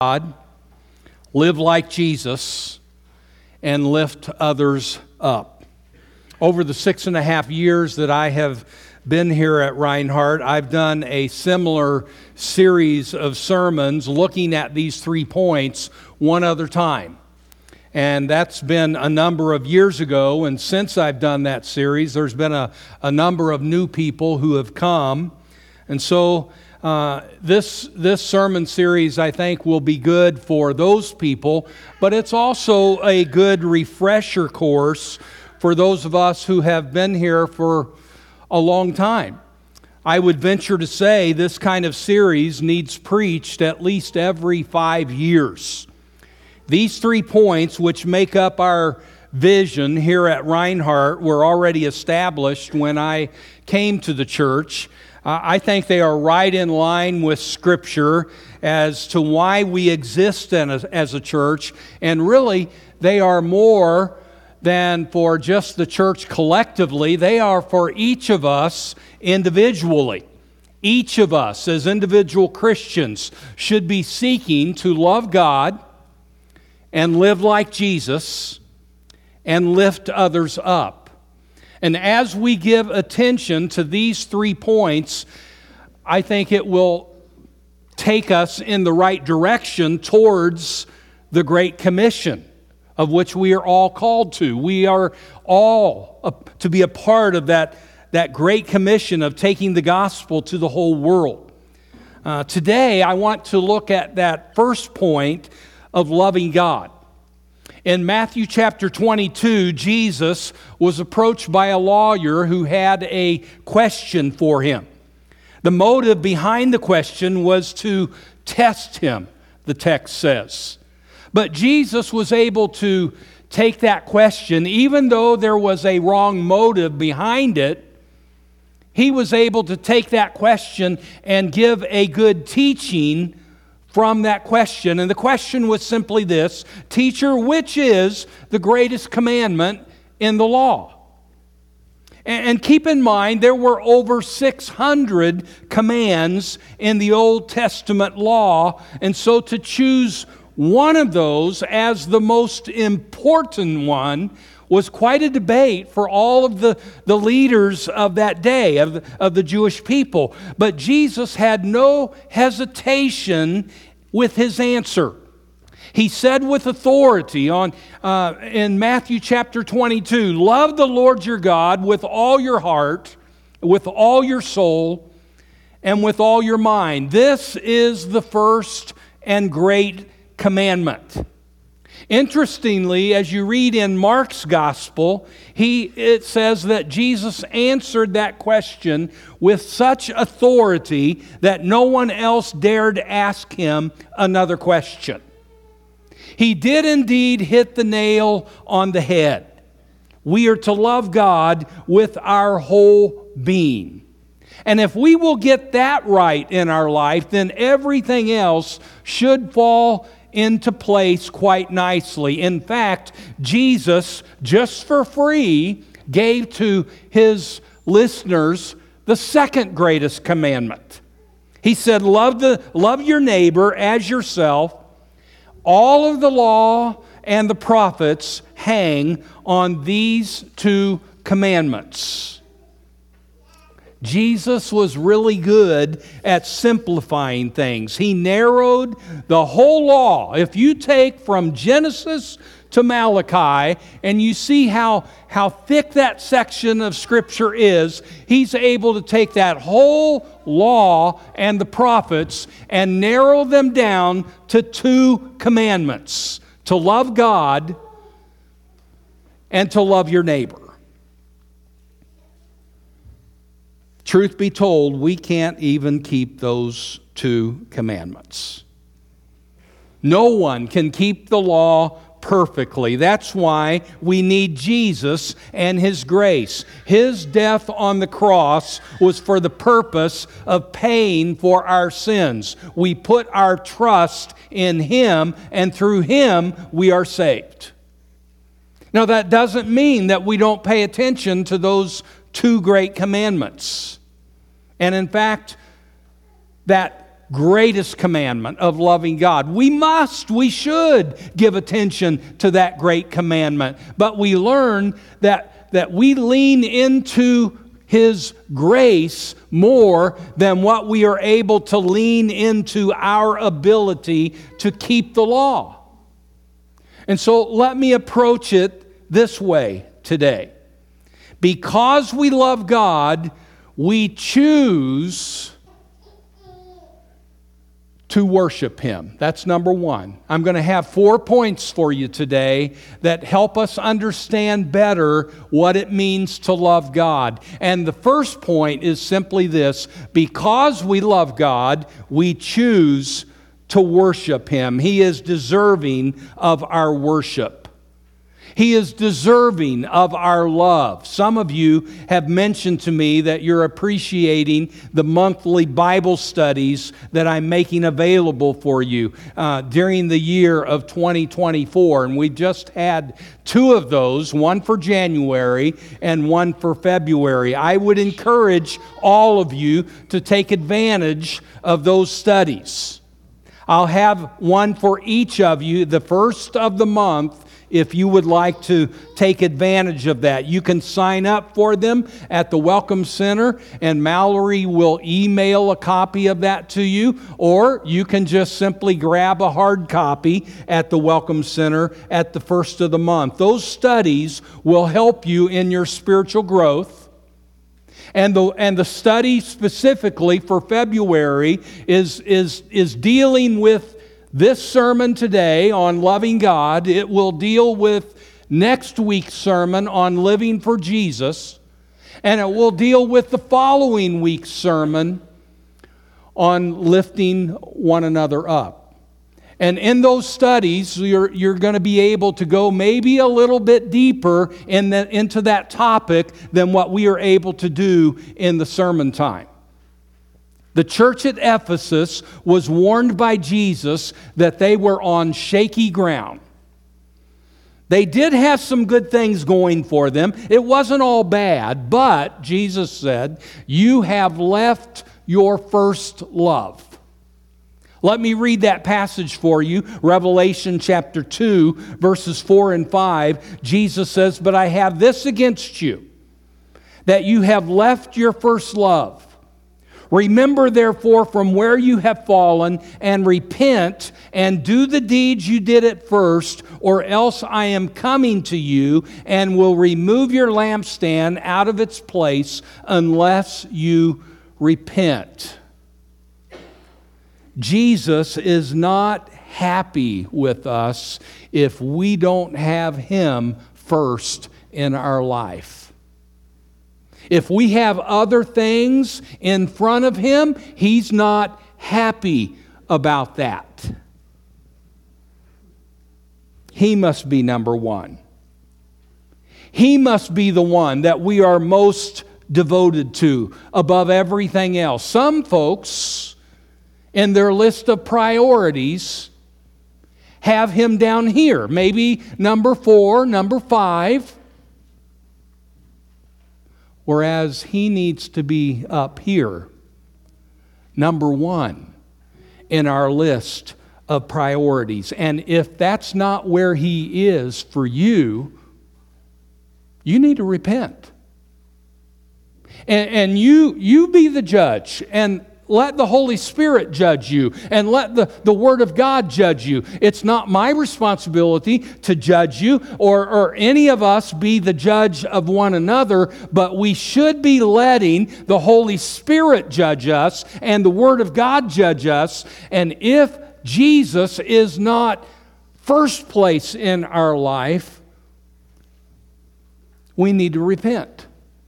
God, live like Jesus, and lift others up. Over the 6.5 years that I have been here at Reinhardt, I've done a similar series of sermons looking at these 3 points one other time. And that's been a number of years ago, and since I've done that series, there's been a number of new people who have come. And so this sermon series, I think, will be good for those people, but it's also a good refresher course for those of us who have been here for a long time. I would venture to say this kind of series needs preached at least every 5 years. These 3 points, which make up our vision here at Reinhardt, were already established when I came to the church. I think they are right in line with Scripture as to why we exist as a church, and really they are more than for just the church collectively. They are for each of us individually. Each of us as individual Christians should be seeking to love God and live like Jesus and lift others up. And as we give attention to these 3 points, I think it will take us in the right direction towards the Great Commission, of which we are all called to. We are all to be a part of that Great Commission of taking the gospel to the whole world. Today, I want to look at that first point of loving God. In Matthew chapter 22, Jesus was approached by a lawyer who had a question for him. The motive behind the question was to test him, the text says. But Jesus was able to take that question, even though there was a wrong motive behind it. He was able to take that question and give a good teaching from that question. And the question was simply this: Teacher, which is the greatest commandment in the law? And keep in mind, there were over 600 commands in the Old Testament law, and so to choose one of those as the most important one was quite a debate for all of the leaders of that day, of the Jewish people. But Jesus had no hesitation with his answer. He said with authority in Matthew chapter 22, love the Lord your God with all your heart, with all your soul, and with all your mind. This is the first and great commandment. Interestingly, as you read in Mark's gospel, it says that Jesus answered that question with such authority that no one else dared ask him another question. He did indeed hit the nail on the head. We are to love God with our whole being. And if we will get that right in our life, then everything else should fall into place quite nicely. In fact, Jesus, just for free, gave to his listeners the second greatest commandment. He said, love your neighbor as yourself. All of the law and the prophets hang on these 2 commandments. Jesus was really good at simplifying things. He narrowed the whole law. If you take from Genesis to Malachi and you see how thick that section of Scripture is, he's able to take that whole law and the prophets and narrow them down to 2 commandments: to love God and to love your neighbor. Truth be told, we can't even keep those 2 commandments. No one can keep the law perfectly. That's why we need Jesus and His grace. His death on the cross was for the purpose of paying for our sins. We put our trust in Him, and through Him we are saved. Now, that doesn't mean that we don't pay attention to those 2 great commandments. And in fact, that greatest commandment of loving God. We should give attention to that great commandment. But we learn that we lean into His grace more than what we are able to lean into our ability to keep the law. And so let me approach it this way today. Because we love God, we choose to worship Him. That's number one. I'm going to have 4 points for you today that help us understand better what it means to love God. And the first point is simply this: because we love God, we choose to worship Him. He is deserving of our worship. He is deserving of our love. Some of you have mentioned to me that you're appreciating the monthly Bible studies that I'm making available for you during the year of 2024. And we just had 2 of those, one for January and one for February. I would encourage all of you to take advantage of those studies. I'll have one for each of you the first of the month if you would like to take advantage of that. You can sign up for them at the Welcome Center, and Mallory will email a copy of that to you, or you can just simply grab a hard copy at the Welcome Center at the first of the month. Those studies will help you in your spiritual growth. And the study specifically for February is dealing with this sermon today on loving God. It will deal with next week's sermon on living for Jesus. And it will deal with the following week's sermon on lifting one another up. And in those studies, you're going to be able to go maybe a little bit deeper into that topic than what we are able to do in the sermon time. The church at Ephesus was warned by Jesus that they were on shaky ground. They did have some good things going for them. It wasn't all bad, but Jesus said, "You have left your first love." Let me read that passage for you. Revelation chapter 2, verses 4 and 5. Jesus says, "But I have this against you, that you have left your first love. Remember, therefore, from where you have fallen, and repent, and do the deeds you did at first, or else I am coming to you, and will remove your lampstand out of its place, unless you repent." Jesus is not happy with us if we don't have Him first in our life. If we have other things in front of Him, He's not happy about that. He must be number one. He must be the one that we are most devoted to above everything else. Some folks, in their list of priorities, have Him down here, maybe number 4, number 5. Whereas He needs to be up here, number 1 in our list of priorities. And if that's not where He is for you, you need to repent. And you be the judge, and let the Holy Spirit judge you, and let the Word of God judge you. It's not my responsibility to judge you, or any of us be the judge of one another, but we should be letting the Holy Spirit judge us and the Word of God judge us. And if Jesus is not first place in our life, we need to repent.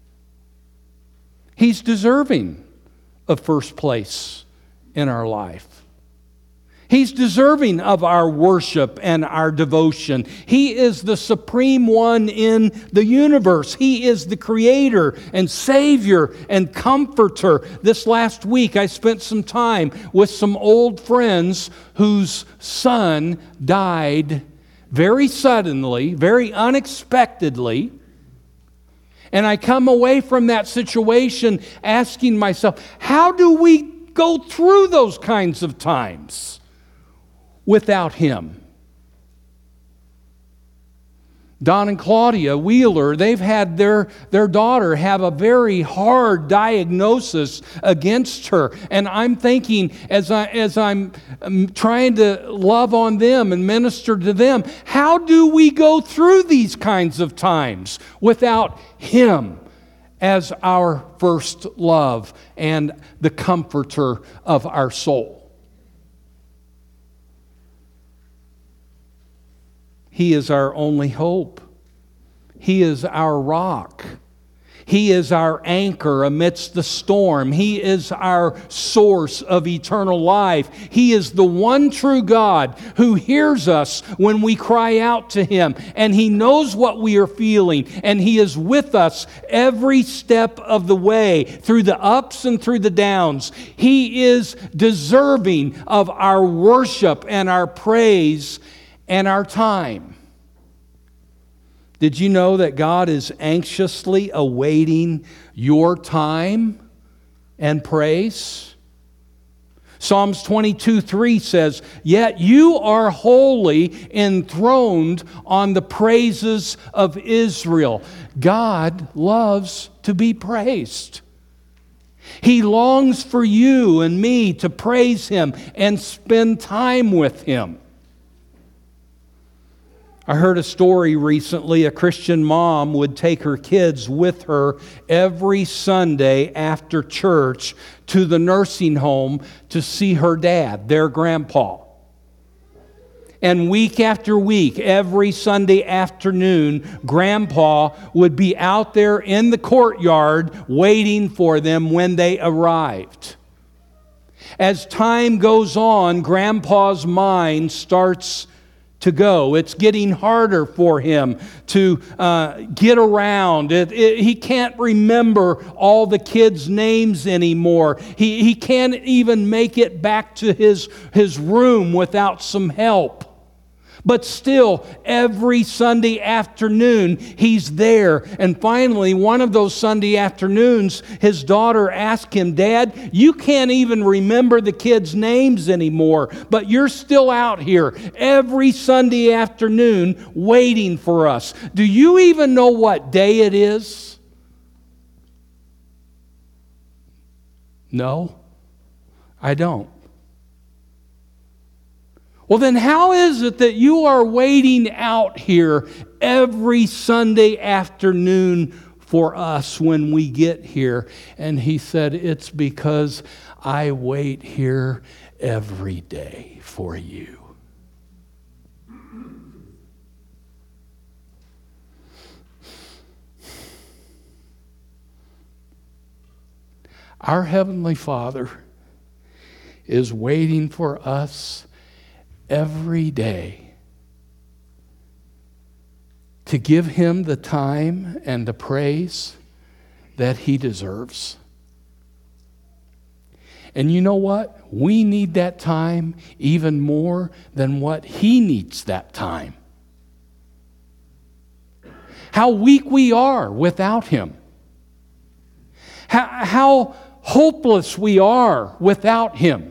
He's deserving of first place in our life. He's deserving of our worship and our devotion. He is the supreme one in the universe. He is the creator and savior and comforter. This last week I spent some time with some old friends whose son died very suddenly, very unexpectedly. And I come away from that situation asking myself, how do we go through those kinds of times without Him? Don and Claudia Wheeler, they've had their daughter have a very hard diagnosis against her. And I'm thinking, as I'm trying to love on them and minister to them, how do we go through these kinds of times without Him as our first love and the comforter of our soul? He is our only hope. He is our rock. He is our anchor amidst the storm. He is our source of eternal life. He is the one true God who hears us when we cry out to Him. And He knows what we are feeling. And He is with us every step of the way, through the ups and through the downs. He is deserving of our worship and our praise and our time. Did you know that God is anxiously awaiting your time and praise? Psalms 22:3 says, "Yet you are wholly enthroned on the praises of Israel." God loves to be praised. He longs for you and me to praise Him and spend time with Him. I heard a story recently. A Christian mom would take her kids with her every Sunday after church to the nursing home to see her dad, their grandpa. And week after week, every Sunday afternoon, Grandpa would be out there in the courtyard waiting for them when they arrived. As time goes on, Grandpa's mind starts to go. It's getting harder for him to get around. He can't remember all the kids' names anymore. He can't even make it back to his room without some help. But still, every Sunday afternoon, he's there. And finally, one of those Sunday afternoons, his daughter asked him, "Dad, you can't even remember the kids' names anymore, but you're still out here every Sunday afternoon waiting for us. Do you even know what day it is?" "No, I don't." "Well, then how is it that you are waiting out here every Sunday afternoon for us when we get here?" And he said, "It's because I wait here every day for you." Our Heavenly Father is waiting for us every day to give Him the time and the praise that He deserves. And you know what? We need that time even more than what He needs that time. How weak we are without Him. How hopeless we are without Him.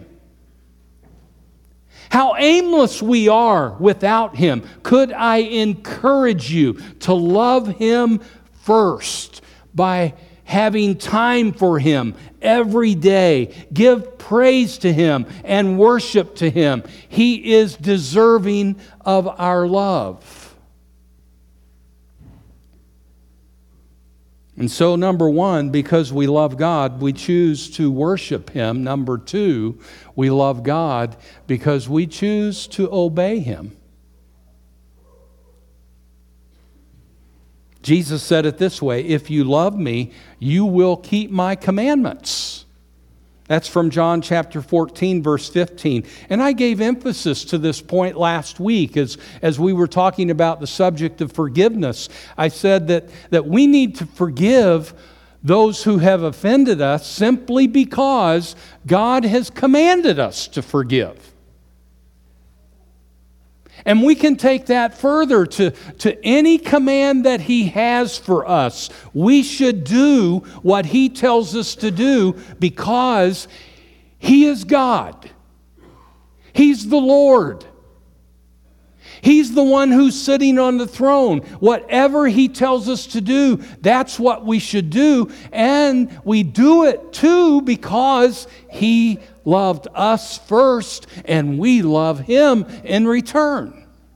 How aimless we are without Him. Could I encourage you to love Him first by having time for Him every day? Give praise to Him and worship to Him. He is deserving of our love. And so, number one, because we love God, we choose to worship Him. Number two, we love God because we choose to obey Him. Jesus said it this way, "If you love me, you will keep my commandments." That's from John chapter 14, verse 15. And I gave emphasis to this point last week as we were talking about the subject of forgiveness. I said that we need to forgive those who have offended us simply because God has commanded us to forgive. And we can take that further to any command that He has for us. We should do what He tells us to do because He is God. He's the Lord. He's the one who's sitting on the throne. Whatever He tells us to do, that's what we should do. And we do it too because He loved us first and we love Him in return.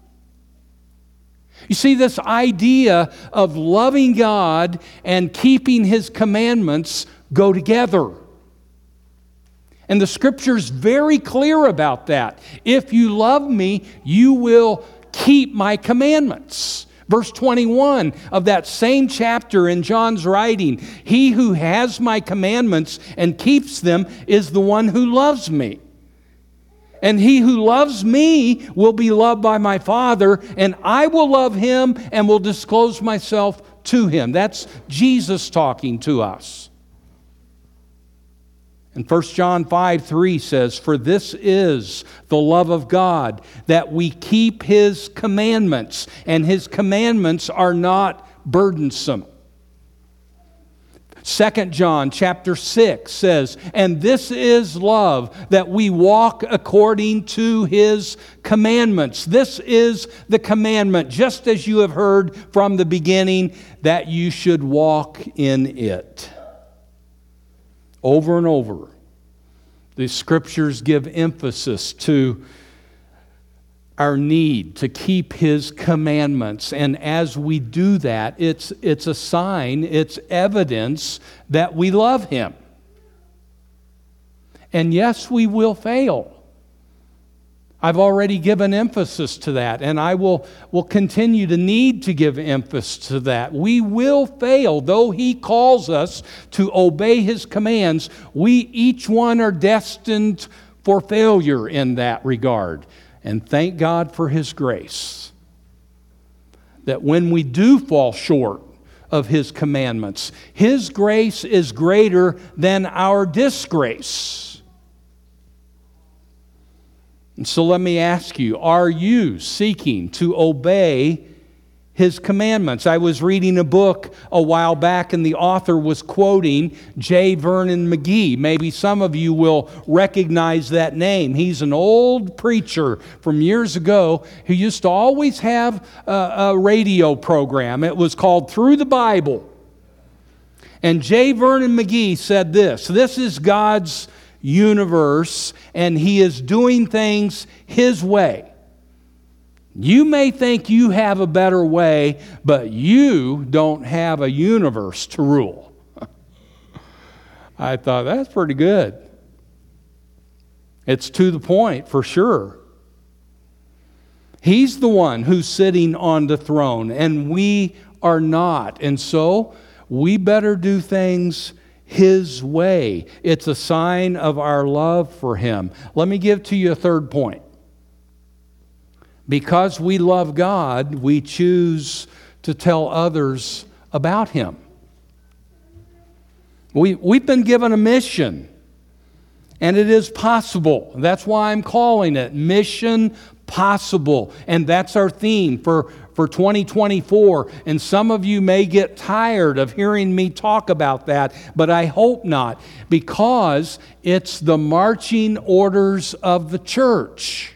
You see, this idea of loving God and keeping His commandments go together. And the Scripture's very clear about that. If you love me, you will keep my commandments. Verse 21 of that same chapter in John's writing, he who has my commandments and keeps them is the one who loves me. And he who loves me will be loved by my Father, and I will love him and will disclose myself to him. That's Jesus talking to us. And 1 John 5:3 says, "For this is the love of God, that we keep His commandments, and His commandments are not burdensome." 2 John chapter 6 says, "And this is love, that we walk according to His commandments." This is the commandment, just as you have heard from the beginning, that you should walk in it. Over and over, the Scriptures give emphasis to our need to keep His commandments. And as we do that, it's a sign, it's evidence that we love Him. And yes, we will fail. I've already given emphasis to that, and I will continue to need to give emphasis to that. We will fail. Though He calls us to obey His commands, we each one are destined for failure in that regard. And thank God for His grace, that when we do fall short of His commandments, His grace is greater than our disgrace. And so let me ask you, are you seeking to obey His commandments? I was reading a book a while back, and the author was quoting J. Vernon McGee. Maybe some of you will recognize that name. He's an old preacher from years ago who used to always have a radio program. It was called Through the Bible. And J. Vernon McGee said this: "This is God's universe, and He is doing things His way. You may think you have a better way, but you don't have a universe to rule." I thought, that's pretty good. It's to the point, for sure. He's the one who's sitting on the throne, and we are not. And so we better do things His way. It's a sign of our love for Him. Let me give to you a third point. Because we love God, we choose to tell others about Him. We've been given a mission, and it is possible. That's why I'm calling it Mission Possible. And that's our theme for 2024. And some of you may get tired of hearing me talk about that, but I hope not, because it's the marching orders of the church.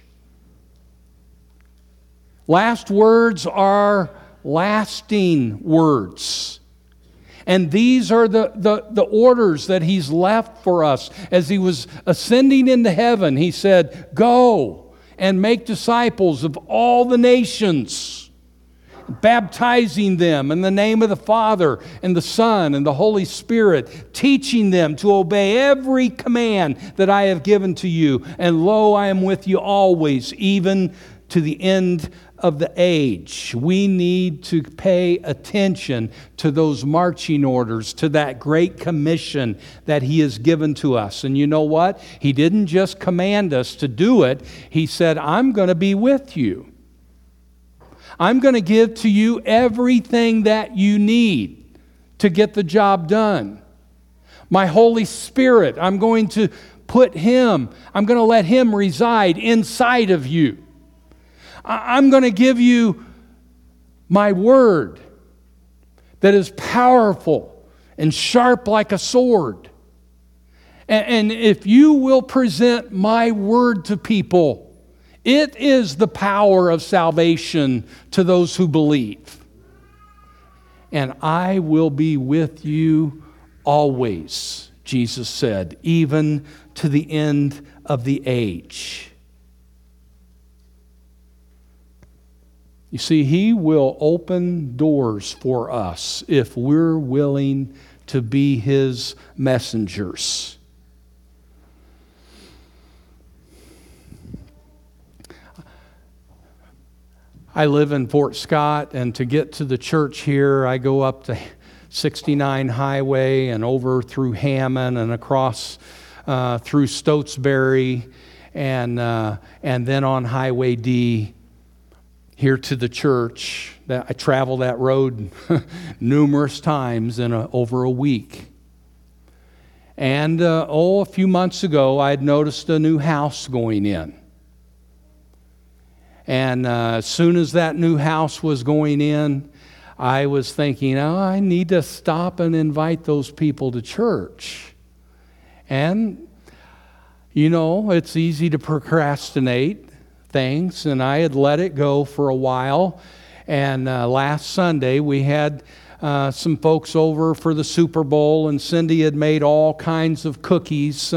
Last words are lasting words. And these are the orders that He's left for us. As He was ascending into heaven, He said, "Go and make disciples of all the nations, baptizing them in the name of the Father and the Son and the Holy Spirit, teaching them to obey every command that I have given to you. And lo, I am with you always, even to the end of the age." We need to pay attention to those marching orders, to that great commission that He has given to us. And you know what? He didn't just command us to do it. He said, "I'm going to be with you. I'm going to give to you everything that you need to get the job done. My Holy Spirit, I'm going to put Him, I'm going to let Him reside inside of you. I'm going to give you my word that is powerful and sharp like a sword. And if you will present my word to people, it is the power of salvation to those who believe. And I will be with you always, Jesus said, even to the end of the age. You see, He will open doors for us if we're willing to be His messengers. I live in Fort Scott, and to get to the church here, I go up to 69 Highway and over through Hammond and across through Stotesbury and then on Highway D here to the church. I travel that road numerous times in over a week. And a few months ago, I had noticed a new house going in. And as soon as that new house was going in, I was thinking, I need to stop and invite those people to church. And, it's easy to procrastinate things, and I had let it go for a while. And last Sunday, we had some folks over for the Super Bowl, and Cindy had made all kinds of cookies,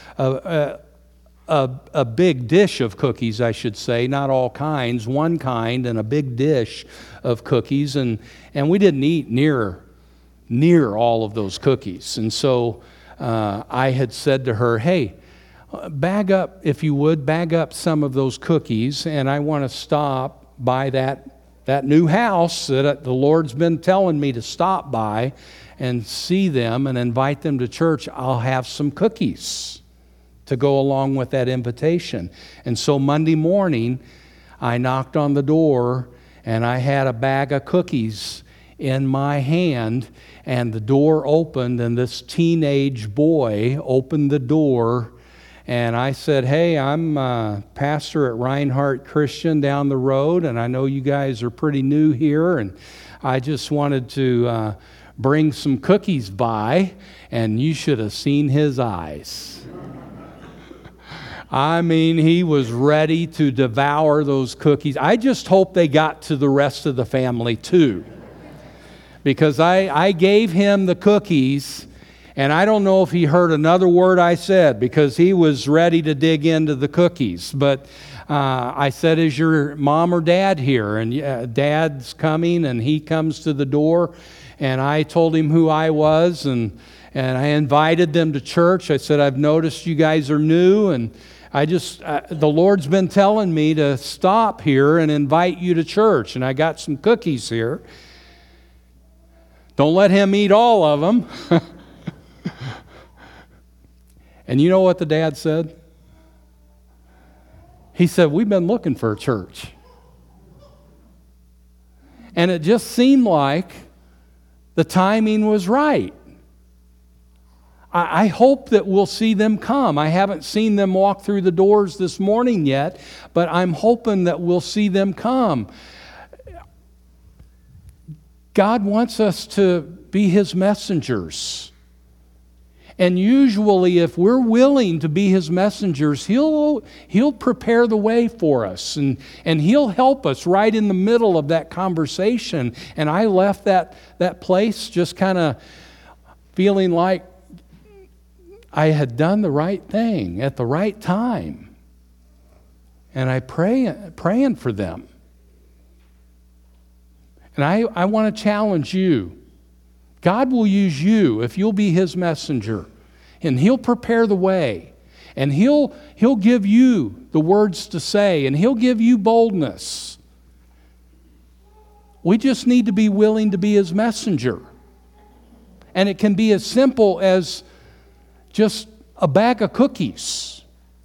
a big dish of cookies, I should say, not all kinds, one kind, and a big dish of cookies, and we didn't eat near all of those cookies. And so I had said to her, hey, bag up some of those cookies, and I want to stop by that new house that the Lord's been telling me to stop by and see them and invite them to church. I'll have some cookies to go along with that invitation. And so Monday morning, I knocked on the door, and I had a bag of cookies in my hand, and the door opened, and this teenage boy opened the door, and I said, hey, I'm a pastor at Reinhardt Christian down the road, and I know you guys are pretty new here, and I just wanted to bring some cookies by, and you should have seen his eyes. I mean, he was ready to devour those cookies. I just hope they got to the rest of the family too. Because I gave him the cookies, and I don't know if he heard another word I said, because he was ready to dig into the cookies. But I said, is your mom or dad here? And Dad's coming, and he comes to the door, and I told him who I was, and I invited them to church. I said, I've noticed you guys are new, and the Lord's been telling me to stop here and invite you to church, and I got some cookies here. Don't let him eat all of them. And you know what the dad said? He said, we've been looking for a church. And it just seemed like the timing was right. I hope that we'll see them come. I haven't seen them walk through the doors this morning yet, but I'm hoping that we'll see them come. God wants us to be His messengers. And usually if we're willing to be His messengers, He'll prepare the way for us, and He'll help us right in the middle of that conversation. And I left that place just kind of feeling like I had done the right thing at the right time. And I praying for them. And I want to challenge you. God will use you if you'll be His messenger. And He'll prepare the way. And He'll give you the words to say. And He'll give you boldness. We just need to be willing to be His messenger. And it can be as simple as just a bag of cookies.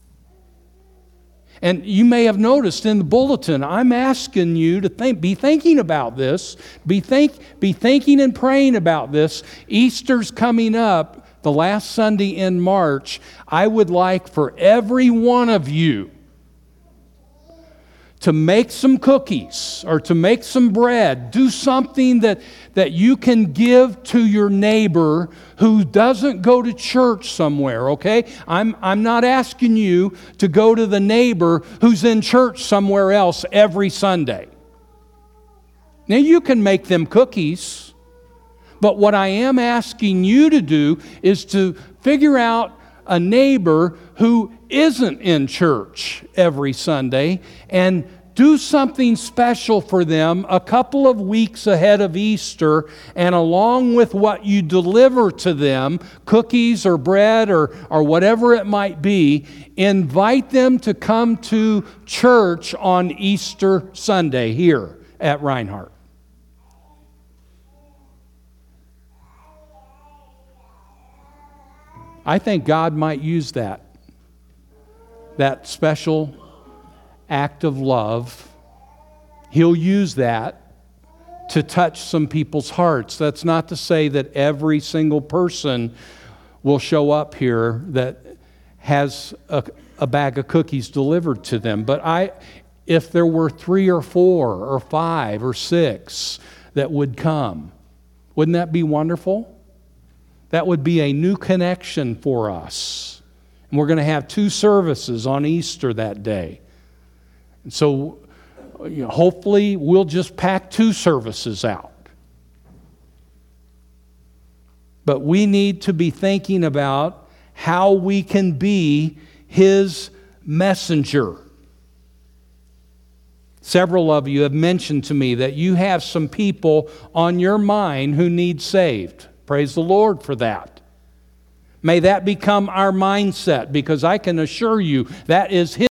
And you may have noticed in the bulletin, I'm asking you to be thinking about this, be thinking and praying about this. Easter's coming up, the last Sunday in March. I would like for every one of you to make some cookies or to make some bread. Do something that you can give to your neighbor who doesn't go to church somewhere, okay? I'm not asking you to go to the neighbor who's in church somewhere else every Sunday. Now, you can make them cookies, but what I am asking you to do is to figure out a neighbor who isn't in church every Sunday and do something special for them a couple of weeks ahead of Easter, and along with what you deliver to them, cookies or bread or whatever it might be, invite them to come to church on Easter Sunday here at Reinhardt. I think God might use that special act of love. He'll use that to touch some people's hearts. That's not to say that every single person will show up here that has a bag of cookies delivered to them. But if there were 3 or 4 or 5 or 6 that would come, wouldn't that be wonderful? That would be a new connection for us. And we're going to have 2 services on Easter that day. And so hopefully we'll just pack 2 services out. But we need to be thinking about how we can be His messenger. Several of you have mentioned to me that you have some people on your mind who need saved. Praise the Lord for that. May that become our mindset, because I can assure you that is His